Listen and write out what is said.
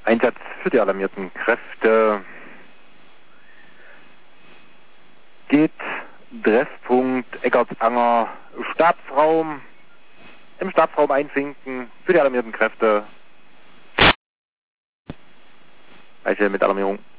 Einsatz für die alarmierten Kräfte. Geht Treffpunkt Eckartsanger Stabsraum. Im Stabsraum einfinken für die alarmierten Kräfte. Eiche mit Alarmierung.